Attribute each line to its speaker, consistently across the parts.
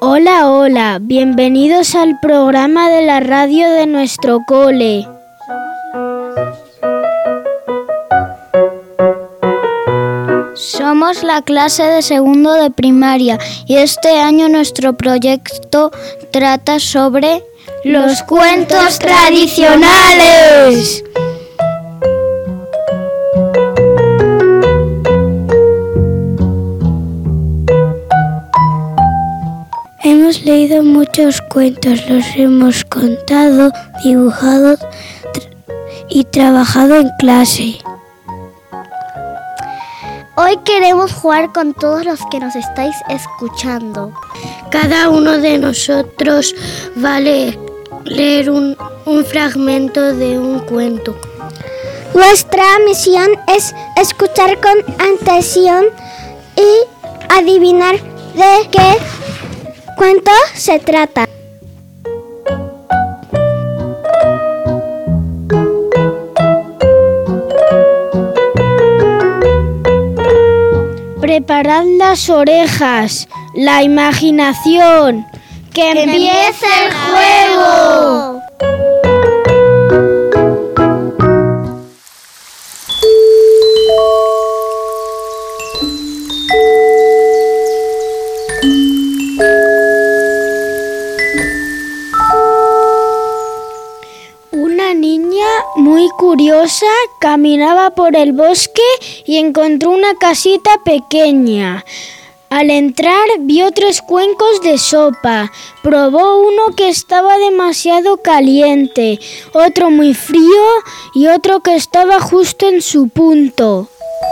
Speaker 1: Hola, hola, bienvenidos al programa de la radio de nuestro cole. Somos la clase de segundo de primaria y este año nuestro proyecto trata sobre los cuentos tradicionales. Hemos leído muchos cuentos, los hemos contado, dibujado y trabajado en clase.
Speaker 2: Hoy queremos jugar con todos los que nos estáis escuchando.
Speaker 1: Cada uno de nosotros va a leer un fragmento de un cuento.
Speaker 2: Nuestra misión es escuchar con atención y adivinar de qué cuento se trata.
Speaker 1: Preparad las orejas, la imaginación, que empiece el juego. Una niña muy curiosa caminaba por el bosque y encontró una casita pequeña. Al entrar vio 3 cuencos de sopa. Probó uno que estaba demasiado caliente, otro muy frío y otro que estaba justo en su punto.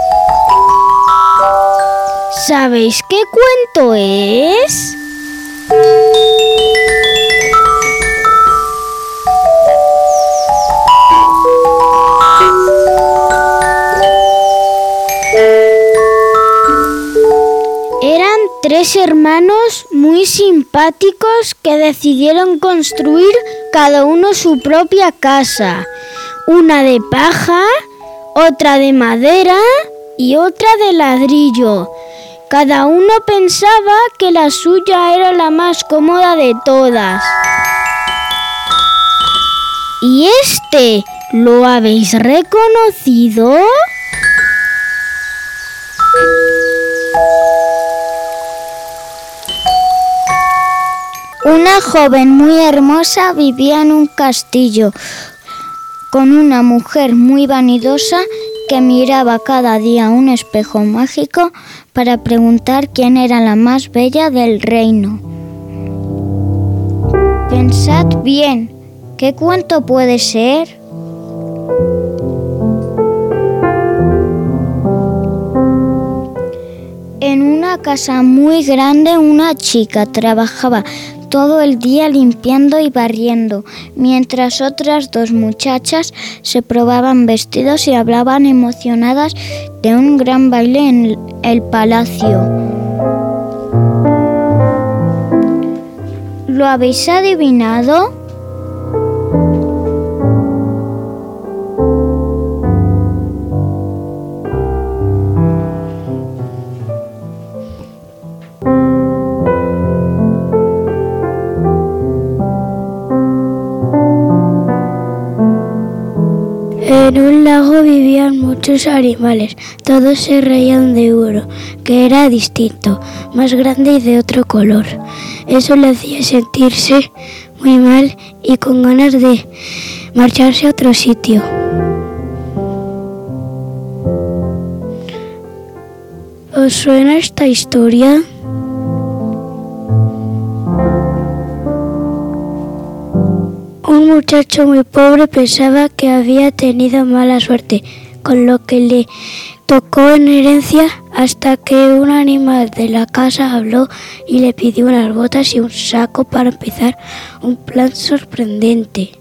Speaker 1: ¿Sabéis qué cuento es? Eran 3 hermanos muy simpáticos que decidieron construir cada uno su propia casa. Una de paja, otra de madera y otra de ladrillo. Cada uno pensaba que la suya era la más cómoda de todas. ¿Y este lo habéis reconocido? Una joven muy hermosa vivía en un castillo con una mujer muy vanidosa que miraba cada día a un espejo mágico para preguntar quién era la más bella del reino. Pensad bien, ¿qué cuento puede ser? En una casa muy grande, una chica trabajaba todo el día limpiando y barriendo, mientras otras 2 muchachas se probaban vestidos y hablaban emocionadas de un gran baile en el palacio. ¿Lo habéis adivinado? En un lago vivían muchos animales, todos se reían de uno, que era distinto, más grande y de otro color. Eso le hacía sentirse muy mal y con ganas de marcharse a otro sitio. ¿Os suena esta historia? Un muchacho muy pobre pensaba que había tenido mala suerte, con lo que le tocó en herencia, hasta que un animal de la casa habló y le pidió unas botas y un saco para empezar un plan sorprendente.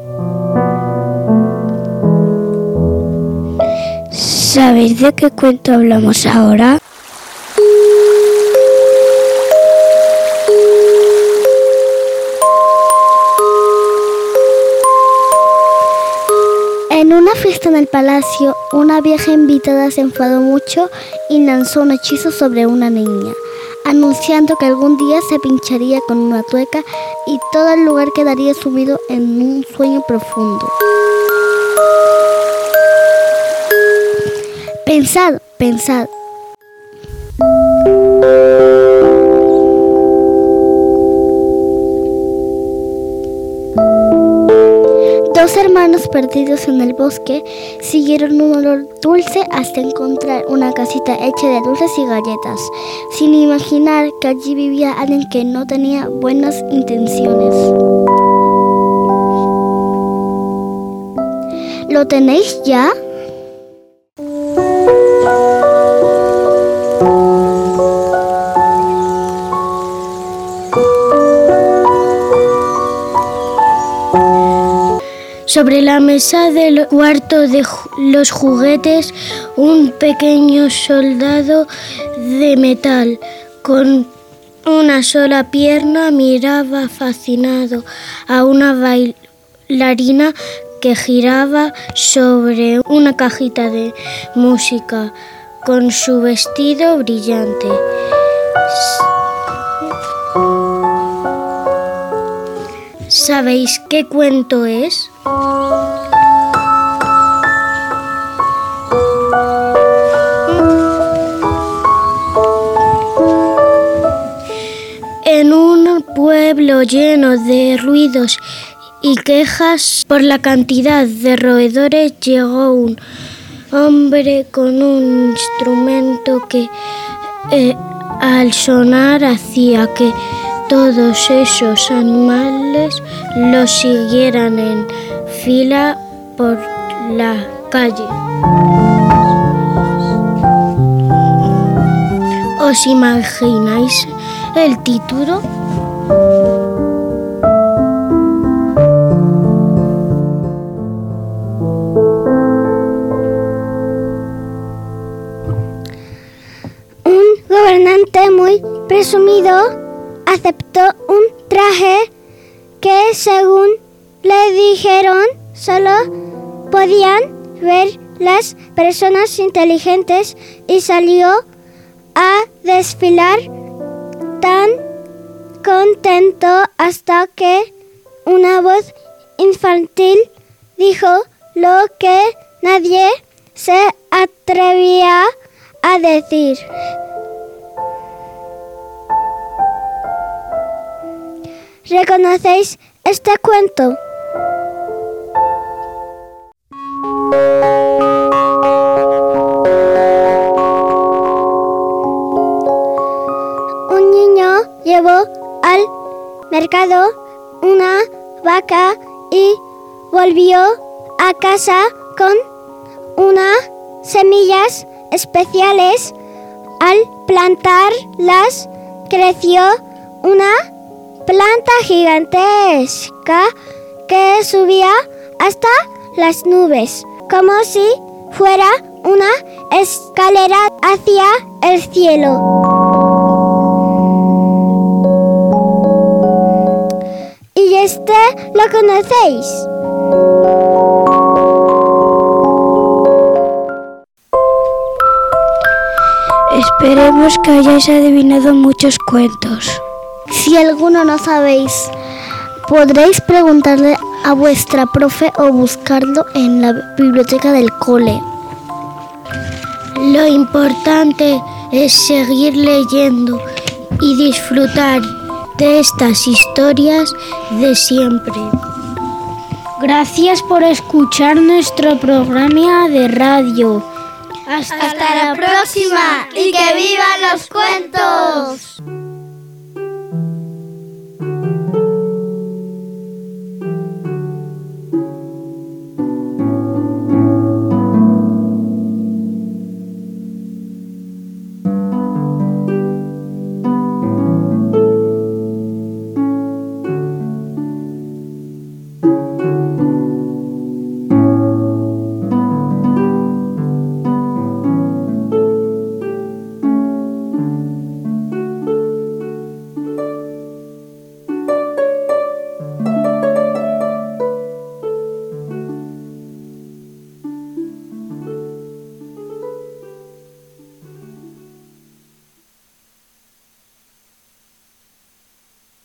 Speaker 1: ¿Sabéis de qué cuento hablamos ahora?
Speaker 2: En una fiesta en el palacio, una vieja invitada se enfadó mucho y lanzó un hechizo sobre una niña. anunciando que algún día se pincharía con una tuerca y todo el lugar quedaría sumido en un sueño profundo. Pensad, pensad. Dos hermanos perdidos en el bosque siguieron un olor dulce hasta encontrar una casita hecha de dulces y galletas, sin imaginar que allí vivía alguien que no tenía buenas intenciones. ¿Lo tenéis ya?
Speaker 1: Sobre la mesa del cuarto de los juguetes, un pequeño soldado de metal con una sola pierna miraba fascinado a una bailarina que giraba sobre una cajita de música con su vestido brillante. ¿Sabéis qué cuento es? En un pueblo lleno de ruidos y quejas por la cantidad de roedores llegó un hombre con un instrumento que al sonar hacía que todos esos animales los siguieran en fila por la calle. ¿Os imagináis el título?
Speaker 2: Un gobernante muy presumido aceptó un traje que, según le dijeron, solo podían ver las personas inteligentes y salió a desfilar tan contento hasta que una voz infantil dijo lo que nadie se atrevía a decir. ¿Reconocéis este cuento? Un niño llevó al mercado una vaca y volvió a casa con unas semillas especiales. Al plantarlas, creció una planta gigantesca que subía hasta las nubes, como si fuera una escalera hacia el cielo. ¿Y este lo conocéis?
Speaker 1: Esperemos que hayáis adivinado muchos cuentos.
Speaker 2: Si alguno no sabéis, podréis preguntarle a vuestra profe o buscarlo en la biblioteca del cole.
Speaker 1: Lo importante es seguir leyendo y disfrutar de estas historias de siempre. Gracias por escuchar nuestro programa de radio.
Speaker 3: Hasta la próxima y que vivan los cuentos.